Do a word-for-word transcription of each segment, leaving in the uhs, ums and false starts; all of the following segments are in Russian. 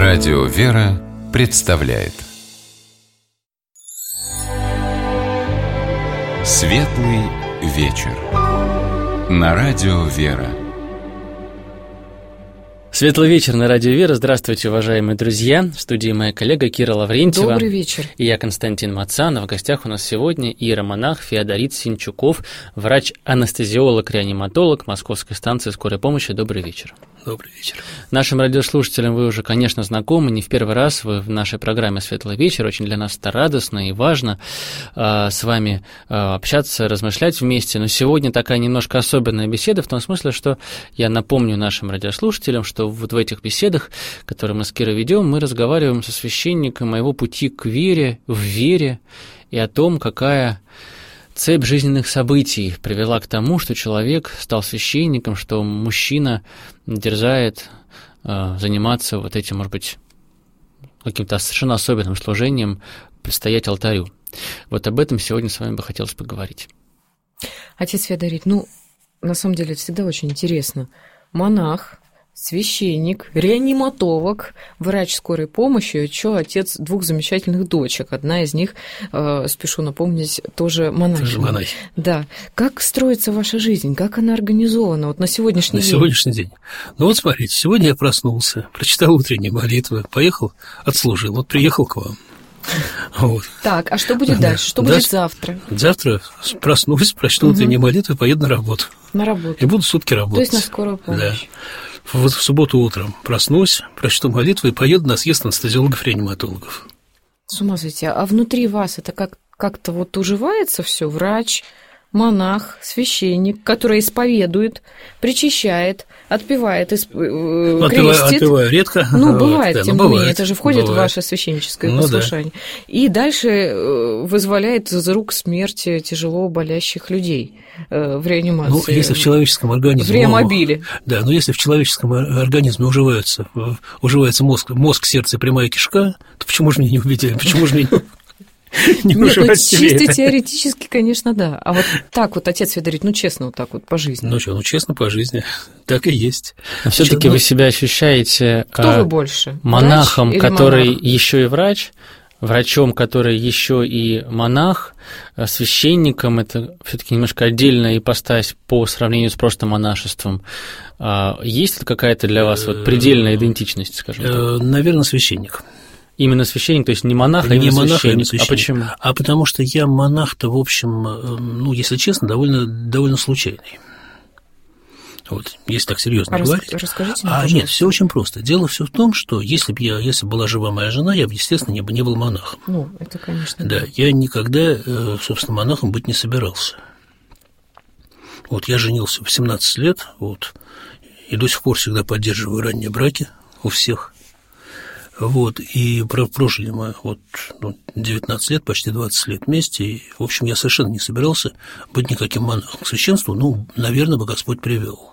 Радио «Вера» представляет Светлый вечер на Радио «Вера». Светлый вечер на Радио «Вера». Здравствуйте, уважаемые друзья. В студии моя коллега Кира Лаврентьева. Добрый вечер. И я, Константин Мацанов. В гостях у нас сегодня иеромонах Феодорит Синчуков, врач-анестезиолог-реаниматолог Московской станции скорой помощи. Добрый вечер. Добрый вечер. Нашим радиослушателям вы уже, конечно, знакомы. Не в первый раз вы в нашей программе «Светлый вечер». Очень для нас это радостно и важно э, с вами э, общаться, размышлять вместе. Но сегодня такая немножко особенная беседа в том смысле, что я напомню нашим радиослушателям, что вот в этих беседах, которые мы с Кирой ведем, мы разговариваем со священником о его пути к вере, в вере и о том, какая цепь жизненных событий привела к тому, что человек стал священником, что мужчина дерзает э, заниматься вот этим, может быть, каким-то совершенно особенным служением, предстоять алтарю. Вот об этом сегодня с вами бы хотелось поговорить. Отец Феодорит, ну, на самом деле, это всегда очень интересно. Монах, священник, реаниматолог, врач скорой помощи, еще отец двух замечательных дочек. Одна из них, э, спешу напомнить, тоже монахиня. Тоже монахиня. Да. Как строится ваша жизнь? Как она организована вот на сегодняшний на день? На сегодняшний день. Ну вот смотрите, сегодня я проснулся, прочитал утренние молитвы, поехал, отслужил, вот приехал к вам. Вот. Так, а что будет да. дальше? Что да, будет завтра? Завтра проснусь, прочту угу. утренние молитвы, поеду на работу. На работу. И буду сутки работать. То есть на скорую помощь. Да. Вот в субботу утром проснусь, прочту молитву и поеду на съезд анестезиологов-реаниматологов. С ума сойти. А внутри вас это как- как-то вот уживается все? Врач, монах, священник, который исповедует, причащает, отпевает, исп... отпеваю, крестит. Отпеваю редко. Ну, бывает, вот, да, тем ну, не менее, бывает, это же входит бывает. в ваше священническое ну, послушание. Да. И дальше вызволяет из рук смерти тяжело болящих людей в реанимации. Ну, если в человеческом организме... В реамобиле. Да, но если в человеческом организме уживается, уживается мозг, мозг, сердце, прямая кишка, то почему же мне не убедили? Почему же мне не Нет, ну, чисто теоретически, конечно, да. А вот так вот, отец Феодорит, ну, честно, вот так вот, по жизни. Ну, что, ну, честно, по жизни, так и есть. Но все-таки ну, вы себя ощущаете... Кто а, вы больше? Монахом, который монах? еще и врач, врачом, который еще и монах, священником, это все-таки немножко отдельная ипостась по сравнению с просто монашеством. Есть ли какая-то для вас вот предельная идентичность, скажем так? Наверное, священник. Именно священник, то есть не монах, а не именно монах, священник. А, священник. А почему? А потому что я монах-то, в общем, ну, если честно, довольно, довольно случайный. Вот, если так серьезно а говорить. Расскажите мне, а пожалуйста. Нет, все очень просто. Дело все в том, что если бы я, если была жива моя жена, я бы, естественно, не, не был монахом. Ну, это, конечно. Да, да, я никогда, собственно, монахом быть не собирался. Вот я женился в семнадцать лет, вот, и до сих пор всегда поддерживаю ранние браки у всех. Вот, и прожили мы вот, ну, девятнадцать лет, почти двадцать лет вместе, и, в общем, я совершенно не собирался быть никаким монахом. К священству, ну, наверное, бы Господь привел.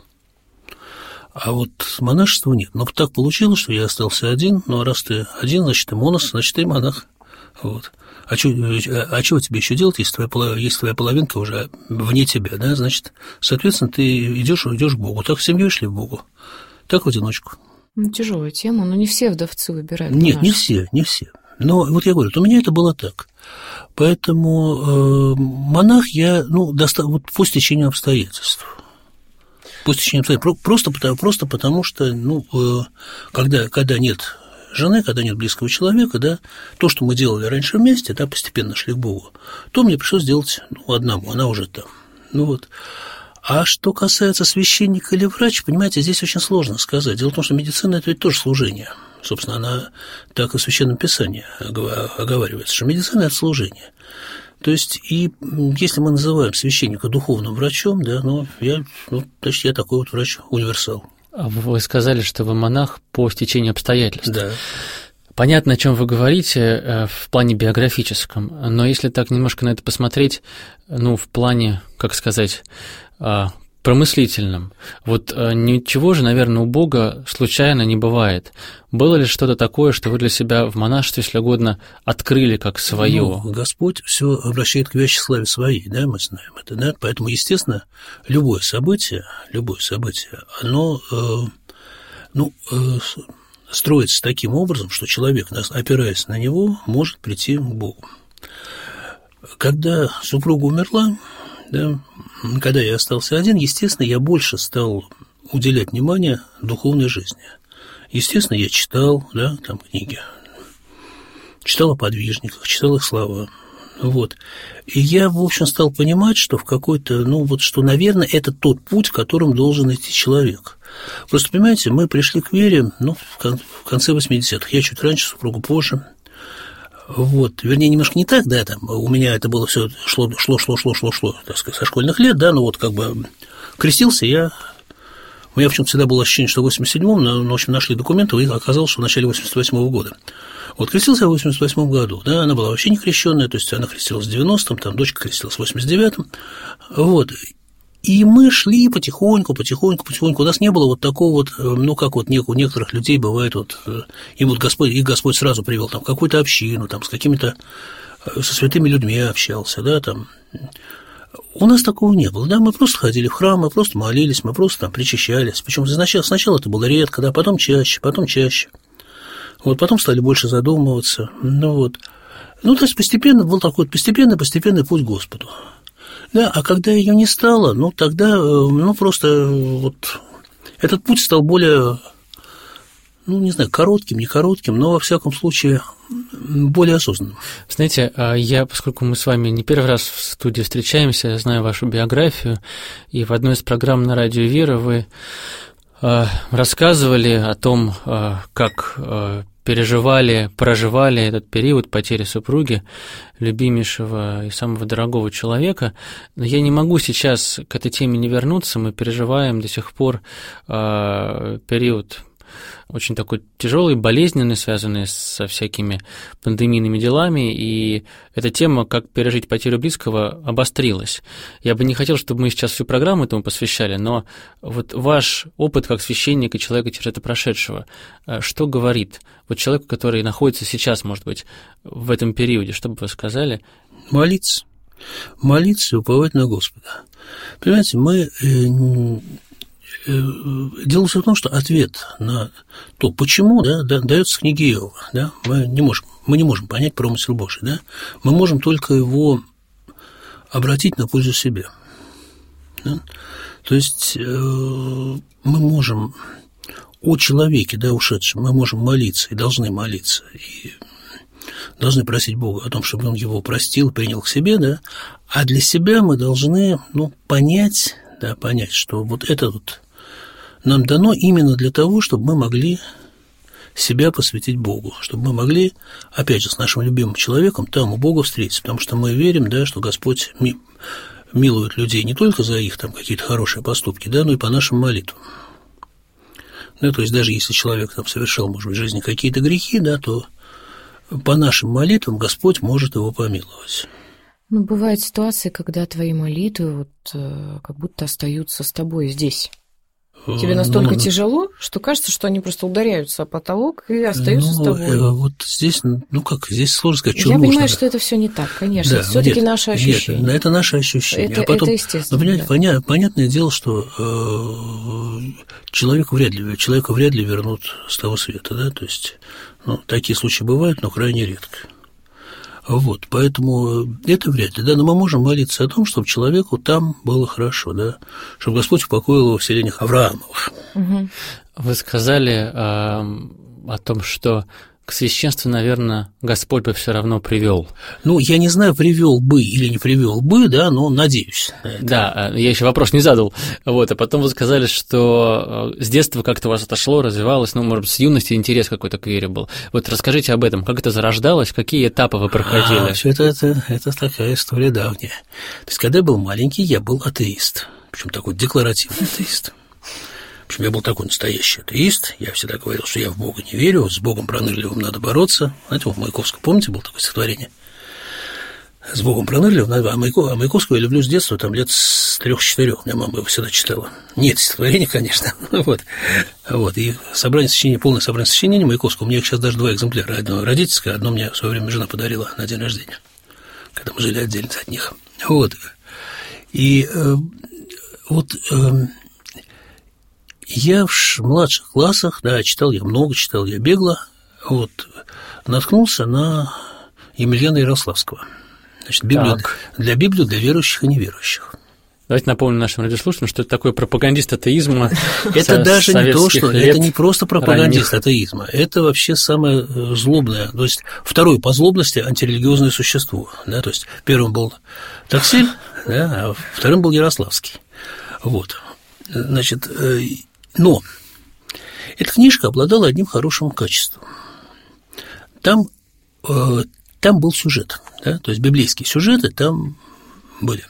А вот монашества нет. Но так получилось, что я остался один, ну, а раз ты один, значит, ты монах, значит, ты монах. Вот. А что а чего тебе еще делать, если твоя, если твоя половинка уже вне тебя, да, значит, соответственно, ты идешь идешь к Богу. Так в семью шли к Богу, так в одиночку. Ну, тяжелая тема, но не все вдовцы выбирают. Нет, не все, не все. Но вот я говорю, у меня это было так. Поэтому э, монах я, ну, доста... вот по стечению обстоятельств. По стечению обстоятельств. Просто потому, просто потому что, ну, э, когда, когда нет жены, когда нет близкого человека, да, то, что мы делали раньше вместе, да, постепенно шли к Богу, то мне пришлось делать, ну, одному, она уже там. Ну вот. А что касается священника или врача, понимаете, здесь очень сложно сказать. Дело в том, что медицина – это ведь тоже служение. Собственно, она так и в Священном Писании оговаривается, что медицина – это служение. То есть, и если мы называем священника духовным врачом, да, ну, я, ну, значит, я такой вот врач-универсал. Вы сказали, что вы монах по стечению обстоятельств. Да. Понятно, о чем вы говорите в плане биографическом, но если так немножко на это посмотреть, ну, в плане, как сказать, промыслительном, вот ничего же, наверное, у Бога случайно не бывает. Было ли что-то такое, что вы для себя в монашестве, если угодно, открыли как свое? Ну, Господь все обращает к вящей славе своей, да, мы знаем это, да, поэтому, естественно, любое событие, любое событие, оно, э, ну, э, строится таким образом, что человек, опираясь на него, может прийти к Богу. Когда супруга умерла, да, когда я остался один, естественно, я больше стал уделять внимание духовной жизни. Естественно, я читал, да, там книги, читал о подвижниках, читал их слова. Вот. И я, в общем, стал понимать, что в какой-то, ну, вот, что, наверное, это тот путь, которым должен идти человек. Просто, понимаете, мы пришли к вере, ну, в конце восьмидесятых, я чуть раньше, супругу позже. Вот, вернее, немножко не так, да, там, у меня это было все шло, шло, шло, шло, шло, шло, так сказать, со школьных лет, да, но вот как бы крестился я, у меня почему-то всегда было ощущение, что в восемьдесят седьмом, но, в общем, нашли документы, и оказалось, что в начале восемьдесят восьмого года. Вот крестился я в восемьдесят восьмом году, да, она была вообще не крещенная, то есть она крестилась в девяностом, там дочка крестилась в восемьдесят девятом, вот, и мы шли потихоньку, потихоньку, потихоньку, у нас не было вот такого вот, ну, как вот у некоторых людей бывает, вот, им вот Господь, их Господь сразу привел там какую-то общину, там, с какими-то, со святыми людьми общался, да, там, у нас такого не было, да, мы просто ходили в храм, мы просто молились, мы просто там причащались, причем сначала, сначала это было редко, да, потом чаще, потом чаще. Вот, потом стали больше задумываться, ну вот. Ну, то есть постепенно был такой постепенный-постепенный путь к Господу. Да, а когда ее не стало, ну, тогда, ну, просто вот этот путь стал более, ну, не знаю, коротким, не коротким, но, во всяком случае, более осознанным. Знаете, я, поскольку мы с вами не первый раз в студии встречаемся, я знаю вашу биографию, и в одной из программ на радио «Вера» вы рассказывали о том, как переживали, проживали этот период потери супруги, любимейшего и самого дорогого человека. Но я не могу сейчас к этой теме не вернуться. Мы переживаем до сих пор э, период очень такой тяжелый, болезненный, связанный со всякими пандемийными делами, и эта тема, как пережить потерю близкого, обострилась. Я бы не хотел, чтобы мы сейчас всю программу этому посвящали, но вот ваш опыт как священника, человека через это прошедшего, что говорит вот человеку, который находится сейчас, может быть, в этом периоде, что бы вы сказали? Молиться. Молиться и уповать на Господа. Понимаете, мы... Дело в том, что ответ на то, почему, да, дается в книге Иова. Да, мы, не можем, мы не можем понять промысел Божий. Да, мы можем только его обратить на пользу себе. Да? То есть э, мы можем о человеке, да, ушедшем, мы можем молиться и должны молиться, и должны просить Бога о том, чтобы Он его простил, принял к себе, да, а для себя мы должны, ну, понять, да, понять, что вот это вот нам дано именно для того, чтобы мы могли себя посвятить Богу, чтобы мы могли, опять же, с нашим любимым человеком там у Бога встретиться, потому что мы верим, да, что Господь ми- милует людей не только за их там какие-то хорошие поступки, да, но и по нашим молитвам. Да, то есть даже если человек там совершал, может быть, в жизни какие-то грехи, да, то по нашим молитвам Господь может его помиловать. Ну, бывают ситуации, когда твои молитвы вот э, как будто остаются с тобой здесь. Тебе настолько ну, тяжело, что кажется, что они просто ударяются о потолок и остаются ну, с тобой. Э, вот здесь, ну как, здесь сложно сказать, что Я нужно. понимаю, что это все не так, конечно. Да, это все-таки наше ощущение. Нет, это наше ощущение. Это, а потом, это естественно. Ну, да. поня- понятное дело, что э, человеку вряд ли, человека вряд ли вернут с того света, да, то есть, ну, такие случаи бывают, но крайне редко. Вот, поэтому это вряд ли, да, но мы можем молиться о том, чтобы человеку там было хорошо, да, чтобы Господь упокоил его в селениях Авраамовых. Вы сказали э, о том, что к священству, наверное, Господь бы все равно привел. Ну, я не знаю, привел бы или не привел бы, да, но надеюсь. Да, я еще вопрос не задал. Вот, а потом вы сказали, что с детства как-то у вас отошло, развивалось, ну, может быть, с юности интерес какой-то к вере был. Вот расскажите об этом, как это зарождалось, какие этапы вы проходили? А, это, это, это такая история давняя. То есть, когда я был маленький, я был атеист, причем такой декларативный атеист. В общем, я был такой настоящий атеист, я всегда говорил, что я в Бога не верю, с Богом пронырливым надо бороться. Знаете, у Маяковского, помните, было такое стихотворение? С Богом пронырливым надо, а Маяковского я люблю с детства, там лет с трех-четырех, у меня мама его всегда читала. Нет стихотворения, конечно, вот. Вот, и собрание сочинений, полное собрание сочинений Маяковского, у меня сейчас даже два экземпляра, одно родительское, одно мне в свое время жена подарила на день рождения, когда мы жили отдельно от них. Вот, и э, вот... Э, я в младших классах, да, читал я много, читал я бегло, вот, наткнулся на Емельяна Ярославского. Значит, Библию, для Библии для верующих и неверующих. Давайте напомним нашим радиослушателям, что это такой пропагандист атеизма. Это даже не то, что это не просто пропагандист атеизма, это вообще самое злобное, то есть второе по злобности антирелигиозное существо. Да, то есть первым был Таксиль, да, а вторым был Ярославский. Вот. Значит, но эта книжка обладала одним хорошим качеством. Там, там был сюжет, да, то есть библейские сюжеты там были.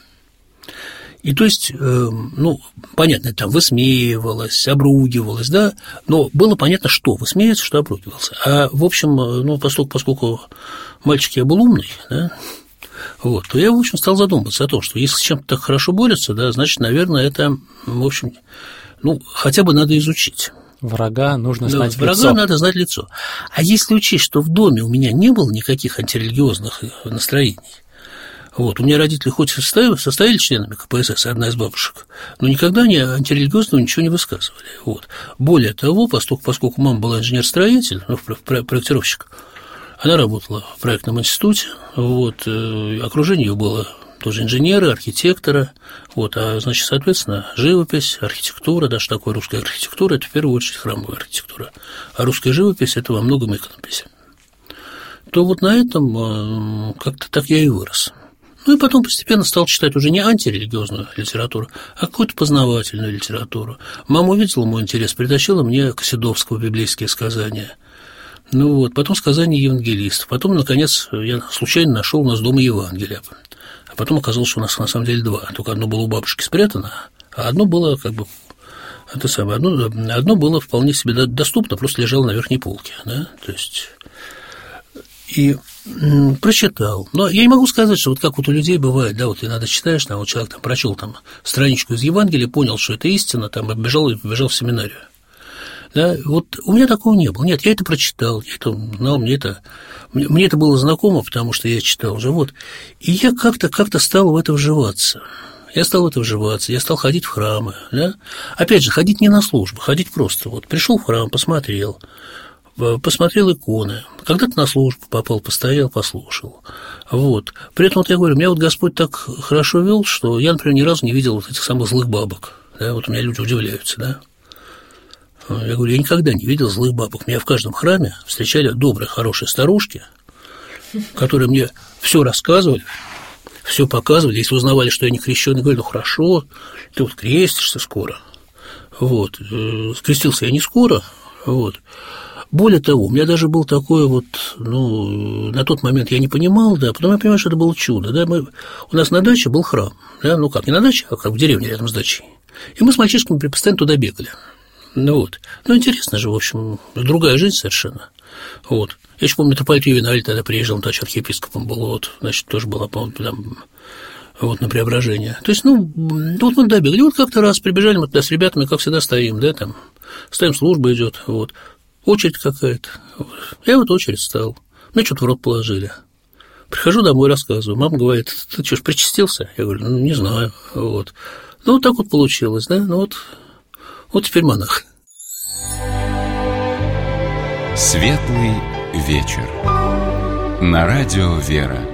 И то есть, ну, понятно, там высмеивалось, обругивалось, да, но было понятно, что высмеивается, что обругивался. А, в общем, ну, поскольку, поскольку мальчик я был умный, да, вот, то я, в общем, стал задумываться о том, что если с чем-то так хорошо борются, да, значит, наверное, это, в общем, ну, хотя бы надо изучить. Врага нужно знать да, лицо. Врага надо знать лицо. А если учесть, что в доме у меня не было никаких антирелигиозных настроений, вот, у меня родители хоть состояли, состояли членами ка пэ эс эс, одна из бабушек, но никогда они антирелигиозного ничего не высказывали. Вот. Более того, поскольку, поскольку мама была инженер-строитель, ну, проектировщик, она работала в проектном институте, вот, окружение ее было тоже инженеры, архитекторы, вот, а, значит, соответственно, живопись, архитектура, даже такое русская архитектура, это в первую очередь храмовая архитектура, а русская живопись – это во многом иконопись. То вот на этом как-то так я и вырос. Ну и потом постепенно стал читать уже не антирелигиозную литературу, а какую-то познавательную литературу. Мама увидела мой интерес, притащила мне Косидовского библейские сказания. Ну вот, потом сказания евангелистов. Потом, наконец, я случайно нашел у нас дома Евангелие. А потом оказалось, что у нас на самом деле два. Только одно было у бабушки спрятано, а одно было как бы это самое, одно, одно было вполне себе доступно, просто лежало на верхней полке. Да? То есть и прочитал. Но я не могу сказать, что вот как вот у людей бывает, да, вот иногда читаешь, там, вот человек там прочел там страничку из Евангелия, понял, что это истина, там, побежал и побежал в семинарию. Да, вот у меня такого не было. Нет, я это прочитал, я это знал, мне это, мне, мне это было знакомо, потому что я читал уже, вот. И я как-то, как-то стал в это вживаться. Я стал в это вживаться, я стал ходить в храмы, да. Опять же, ходить не на службу, ходить просто. Вот пришел в храм, посмотрел, посмотрел иконы, когда-то на службу попал, постоял, послушал. Вот. При этом, вот я говорю, меня вот Господь так хорошо вел, что я, например, ни разу не видел вот этих самых злых бабок. Да? Вот у меня люди удивляются, да. Я говорю, я никогда не видел злых бабок. Меня в каждом храме встречали добрые, хорошие старушки, которые мне все рассказывали, все показывали. Если узнавали, что я не крещеный, говорили, ну хорошо, ты вот крестишься скоро. Вот. Крестился я не скоро, вот. Более того, у меня даже был такой вот, ну, на тот момент я не понимал, да, потом я понимаю, что это было чудо, да, мы, у нас на даче был храм, да, ну как, не на даче, а как в деревне рядом с дачей, и мы с мальчишками постоянно туда бегали, ну вот, ну интересно же, в общем, другая жизнь совершенно, вот, я еще помню, митрополит Ювеналь тогда приезжал, он тогда архиепископом был, вот, значит, тоже была, по-моему, там, вот, на Преображение, то есть, ну, вот мы туда бегали, вот как-то раз прибежали мы туда с ребятами, как всегда стоим, да, там, стоим, служба идет, вот, очередь какая-то. Я вот очередь стал. Мне что-то в рот положили. Прихожу домой, рассказываю. Мама говорит, ты что ж, причастился? Я говорю, ну, не знаю. Вот. Ну, вот так вот получилось, да? Ну, вот, вот теперь монах. Светлый вечер. На радио «Вера».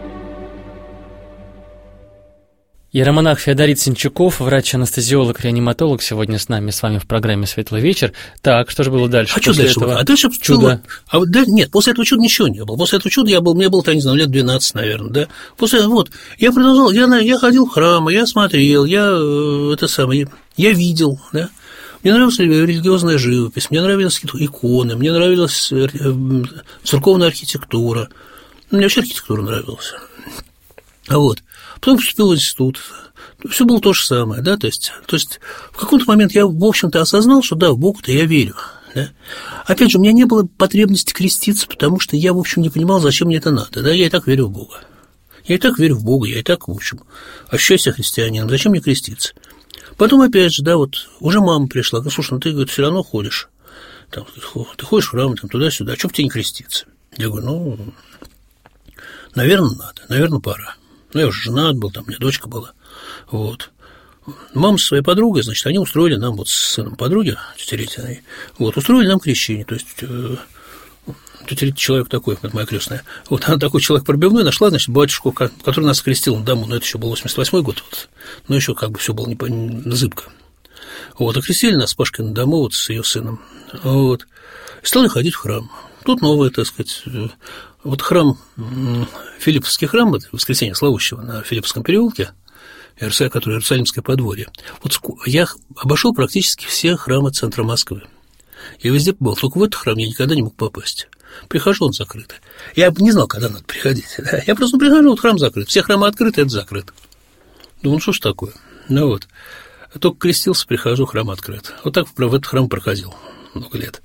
Иеромонах Феодорит Синчуков, врач-анестезиолог, реаниматолог, сегодня с нами, с вами в программе «Светлый вечер». Так, что же было дальше? А что дальше этого? было? А дальше чудо. А вот, да, нет, после этого чуда ничего не было. После этого чуда я был, мне было, я не знаю, лет двенадцать, наверное, да. После, вот, я продолжал, я, я ходил в храмы, я смотрел, я, это самое, я видел, да. Мне нравилась религиозная живопись, мне нравились иконы, мне нравилась церковная архитектура. Мне вообще архитектура нравилась. А вот. Потом поступил в институт. Все было то же самое, да, то есть, то есть в какой-то момент я, в общем-то, осознал, что да, в Бога-то я верю. Да? Опять же, у меня не было потребности креститься, потому что я, в общем, не понимал, зачем мне это надо. Да, я и так верю в Бога. Я и так верю в Бога, я и так, в общем, ощущаю себя христианином. Зачем мне креститься? Потом, опять же, да, вот уже мама пришла, говорит, слушай, ну ты, говорит, все равно ходишь. Там, ты ходишь в храм, там, туда-сюда, а чё бы тебе не креститься? Я говорю, ну, наверное, надо, наверное, пора. Ну, я уже женат был, там у меня дочка была, вот. мама со своей подругой, значит, они устроили нам, вот с сыном подруги, тетя Ретиной, вот, устроили нам крещение, то есть тетя Рита человек такой, это моя крестная, вот она такой человек пробивной нашла, значит, батюшку, который нас крестил на дому, но это еще был восемьдесят восьмой год, вот, но еще как бы все было не зыбко. Вот, окрестили нас с Пашкой на дому, вот, с ее сыном, вот, и стали ходить в храм. Тут новое, так сказать, вот храм, Филипповский храм, это Воскресения Славущего на Филипповском переулке, который Иерусалимское подворье. Вот я обошел практически все храмы центра Москвы. Я везде был, только в этот храм я никогда не мог попасть. Прихожу, он закрыт. Я не знал, когда надо приходить. Я просто прихожу, вот храм закрыт. Все храмы открыты, это закрыт. Думаю, ну что ж такое? Ну вот. Только крестился, прихожу, храм открыт. Вот так в этот храм проходил много лет.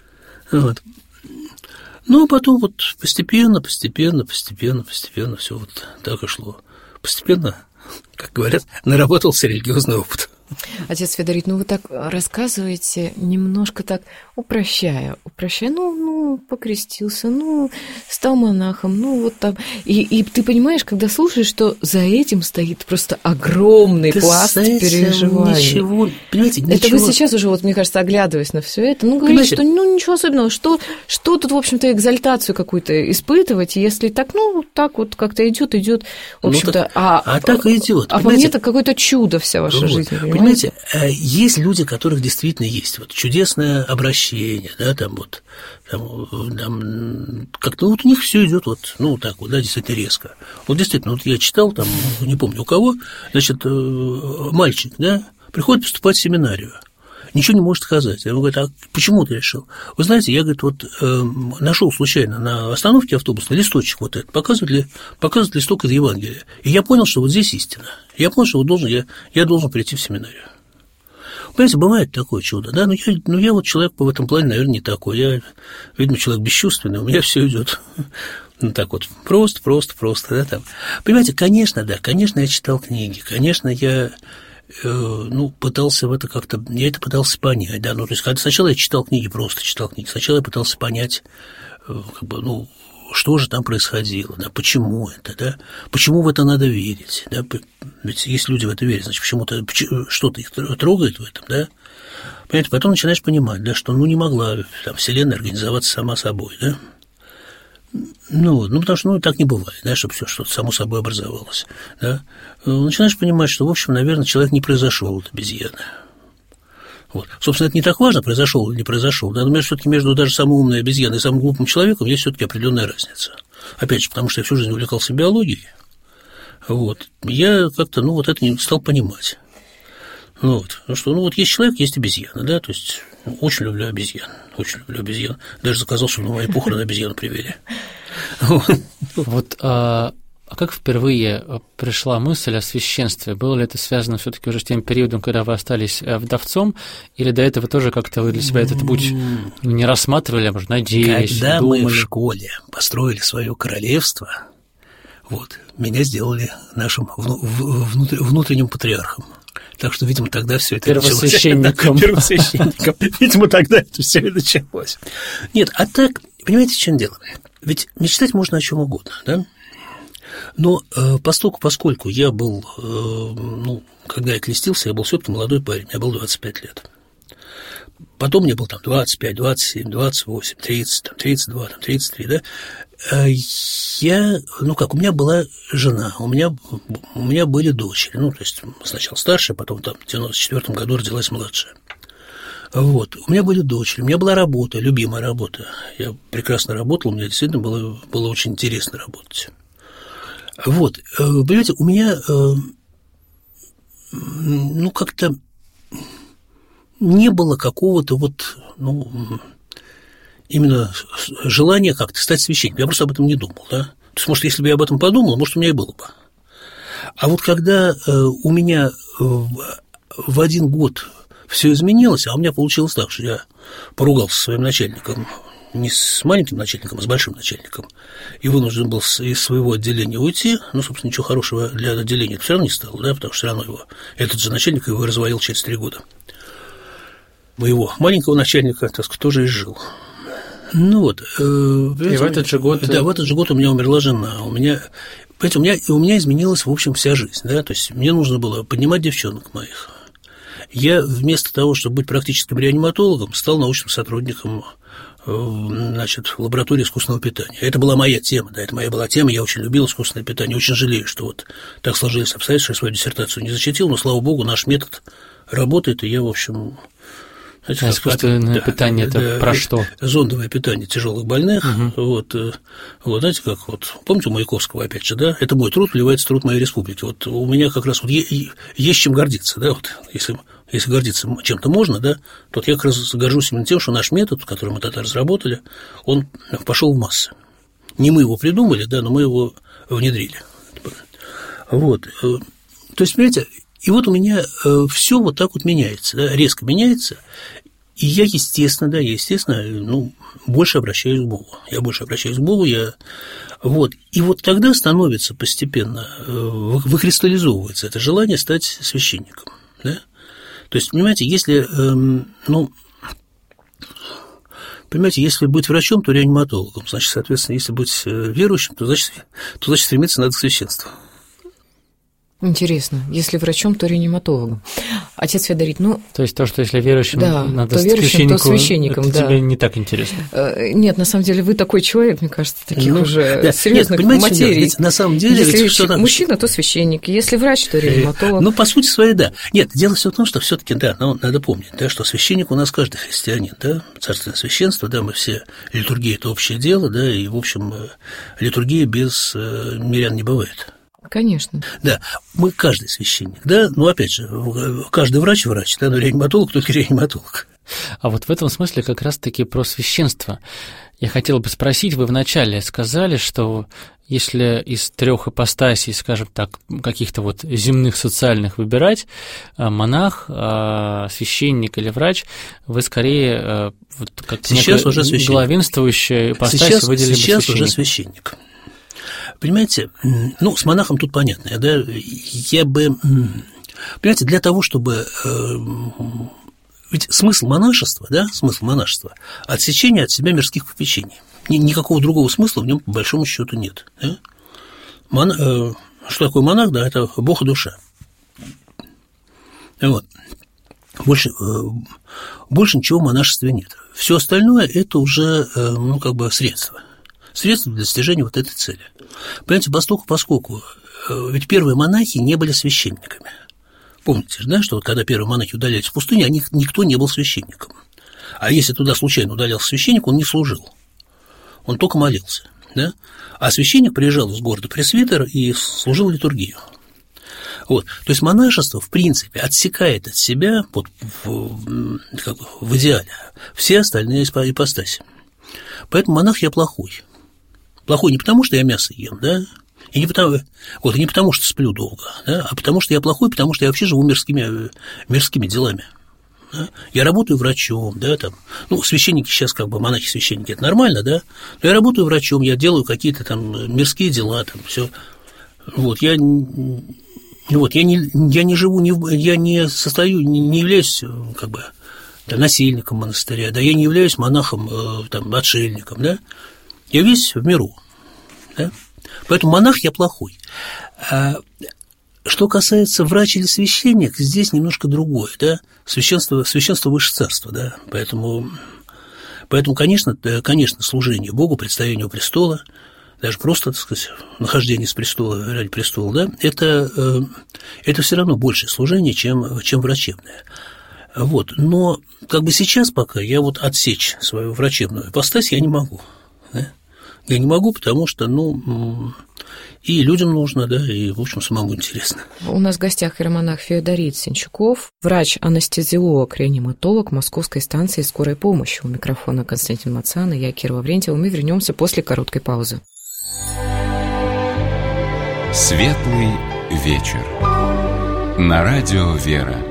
Вот. Ну, а потом вот постепенно, постепенно, постепенно, постепенно все вот так и шло. Постепенно, как говорят, наработался религиозный опыт. Отец Федорит, ну вы так рассказываете, немножко так упрощая, упрощая, ну, ну, покрестился, ну, стал монахом, ну, вот там. И, и ты понимаешь, когда слушаешь, что за этим стоит просто огромный да пласт переживаний. Ничего, понимаете, ничего. Это вы сейчас уже, вот, мне кажется, оглядываясь на все это, ну, говорите, что ну, ничего особенного, что, что тут, в общем-то, экзальтацию какую-то испытывать, если так, ну, так вот как-то идет, идет, в общем-то. Ну, так, а, а так и идет. А по мне это какое-то чудо вся ваша вот. Жизнь. Понимаете, есть люди, у которых действительно есть вот чудесное обращение, да, там вот, там, там, как-то вот у них все идет вот, ну, так вот, да, действительно резко. Вот действительно, вот я читал там, не помню у кого, значит, мальчик, да, приходит поступать в семинарию, ничего не может сказать. Он говорит, а почему ты решил? Вы знаете, я, говорит, вот э, нашел случайно на остановке автобуса листочек вот этот, показывает, ли, показывает листок из Евангелия. И я понял, что вот здесь истина. Я понял, что вот должен, я, я должен прийти в семинарию. Понимаете, бывает такое чудо, да, но я, но я вот человек в этом плане, наверное, не такой. Я, видимо, человек бесчувственный, у меня все идет ну, так вот, просто, просто, просто, да, там. Понимаете, конечно, да, конечно, я читал книги, конечно, я... ну, пытался в это как-то, я это пытался понять, да, ну, то есть, когда сначала я читал книги, просто читал книги, сначала я пытался понять, как бы, ну, что же там происходило, да, почему это, да, почему в это надо верить, да, ведь если люди в это верят, значит, почему-то, что-то их трогает в этом, да, понимаете, потом начинаешь понимать, да, что, ну, не могла там Вселенная организоваться сама собой, да, ну, ну, потому что, ну, так не бывает, да, чтобы все что-то само собой образовалось, да. Начинаешь понимать, что, в общем, наверное, человек не произошел от обезьяны. Вот. Собственно, это не так важно, произошел или не произошел, да, но все-таки между даже самой умной обезьяной и самым глупым человеком есть все-таки определенная разница. Опять же, потому что я всю жизнь увлекался биологией, вот, я как-то, ну, вот это не стал понимать. Вот, ну что, ну, вот есть человек, есть обезьяна, да, то есть очень люблю обезьян, очень люблю обезьян, даже заказал, чтобы на мои похороны обезьяну привели. Вот, а как впервые пришла мысль о священстве? Было ли это связано все-таки уже с тем периодом, когда вы остались вдовцом, или до этого тоже как-то вы для себя этот путь не рассматривали, а может, надеялись, когда думали? Мы в школе построили свое королевство, вот, меня сделали нашим внутренним патриархом. Так что, видимо, тогда все это Первосвященником. началось. Первосвященником. Видимо, тогда это все и началось. Нет, а так, понимаете, в чем дело? Ведь мечтать можно о чем угодно, да? Но э, поскольку, поскольку я был, э, ну, когда я крестился, я был все-таки молодой парень, мне было двадцать пять лет. Потом мне было там двадцать пять, двадцать семь, двадцать восемь, тридцать, там, тридцать два, там, тридцать три, да? Я, ну как, у меня была жена, у меня, у меня были дочери, ну, то есть сначала старшая, потом там в девяносто четвёртом году родилась младшая. Вот, у меня были дочери, у меня была работа, любимая работа. Я прекрасно работал, у меня действительно было, было очень интересно работать. Вот, понимаете, у меня, ну, как-то не было какого-то вот, ну, именно желания как-то стать священником. Я просто об этом не думал, да. То есть, может, если бы я об этом подумал, может, у меня и было бы. А вот когда у меня в один год все изменилось, а у меня получилось так, что я поругался со своим начальником, не с маленьким начальником, а с большим начальником, и вынужден был из своего отделения уйти, ну, собственно, ничего хорошего для отделения все равно не стало, да, потому что все равно его, этот же начальник его развалил через три года. Моего маленького начальника, так сказать, тоже изжил. Ну вот. Э, и в этот же год... Да, в этот же год у меня умерла жена. У меня, Поэтому у меня, у меня изменилась, в общем, вся жизнь, да, то есть мне нужно было поднимать девчонок моих. Я вместо того, чтобы быть практическим реаниматологом, стал научным сотрудником, значит, в лаборатории искусственного питания. Это была моя тема, да, это моя была тема, я очень любил искусственное питание, очень жалею, что вот так сложились обстоятельства, что я свою диссертацию не защитил, но, слава богу, наш метод работает, и я, в общем... Знаете, а искусственное да, питание да, – это да, про что? Зондовое питание тяжелых больных. Угу. Вот, вот, знаете, как вот, помните у Маяковского, опять же, да? Это мой труд вливается в труд моей республики. Вот у меня как раз вот е- есть чем гордиться, да, вот, если, если гордиться чем-то можно, да, то вот я как раз горжусь именно тем, что наш метод, который мы тогда разработали, он пошел в массы. Не мы его придумали, да, но мы его внедрили. Вот. То есть, понимаете, и вот у меня все вот так вот меняется, да, резко меняется, и я, естественно, да, я, естественно, ну, больше обращаюсь к Богу. Я больше обращаюсь к Богу, я... Вот. И вот тогда становится постепенно, выкристаллизовывается это желание стать священником, да. То есть, понимаете, если, ну, понимаете, если быть врачом, то реаниматологом, значит, соответственно, если быть верующим, то значит, то, значит стремиться надо к священству. Интересно, если врачом, то реаниматологом. Отец Феодорит, ну... То есть то, что если верующим, да, надо то верующим, то священником, это да. тебе не так интересно. Нет, на самом деле вы такой человек, мне кажется, таких ну, уже да. серьезных Нет, материй. Ведь на самом деле... Если ведь что мужчина, то священник, если врач, то реаниматолог. Ну, по сути своей, да. Нет, дело все в том, что все-таки, да, ну, надо помнить, да, что священник у нас каждый христианин, да, царственное священство, да, мы все, литургия – это общее дело, да, и, в общем, литургия без мирян не бывает. Конечно. Да, мы каждый священник, да, ну, опять же, каждый врач – врач, да, но реаниматолог только реаниматолог. А вот в этом смысле как раз-таки про священство. Я хотел бы спросить, вы вначале сказали, что если из трех ипостасей, скажем так, каких-то вот земных социальных выбирать, монах, священник или врач, вы скорее вот как сейчас уже главенствующая ипостась выделили бы сейчас священника. Уже священник. Понимаете, ну, с монахом тут понятно, да, я бы, понимаете, для того, чтобы, ведь смысл монашества, да, смысл монашества – отсечение от себя мирских попечений, никакого другого смысла в нем по большому счету нет, да? Мон... Что такое монах, да, это Бог и душа, вот, больше, больше ничего в монашестве нет, все остальное – это уже, ну, как бы средство. Средства для достижения вот этой цели. Понимаете, поскольку, поскольку ведь первые монахи не были священниками. Помните, да, что вот когда первые монахи удалялись в пустыню, они, никто не был священником. А если туда случайно удалялся священник, он не служил. Он только молился. Да? А священник приезжал из города пресвитер и служил литургию. Вот. То есть монашество, в принципе, отсекает от себя, вот, в, как бы, в идеале, все остальные ипостаси. Поэтому монах я плохой. Плохой не потому, что я мясо ем, да, и не потому, вот, и не потому, что сплю долго, да, а потому, что я плохой, потому что я вообще живу мирскими, мирскими делами. Да. Я работаю врачом, да, там, ну, священники сейчас, как бы, монахи-священники, это нормально, да, но я работаю врачом, я делаю какие-то там мирские дела, там, все. Вот, я, вот, я не, я не живу, не, я не состою, не, не являюсь, как бы, да, насильником монастыря, да, я не являюсь монахом, там, отшельником, да, я весь в миру, да? Поэтому монах я плохой. А что касается врача или священник, здесь немножко другое, да, священство, священство выше царства, да, поэтому, поэтому конечно, конечно, служение Богу, предстояние у престола, даже просто, так сказать, нахождение с престола, ради престола, да, это, это все равно большее служение, чем, чем врачебное. Вот, но как бы сейчас пока я вот отсечь свою врачебную ипостась я не могу, да? Я не могу, потому что, ну, и людям нужно, да, и, в общем, самому интересно. У нас в гостях иеромонах Феодорит Сенчуков, врач-анестезиолог, реаниматолог Московской станции скорой помощи. У микрофона Константин Мацан и я, Кира Лаврентьева. Мы вернемся после короткой паузы. Светлый вечер. На радио «Вера».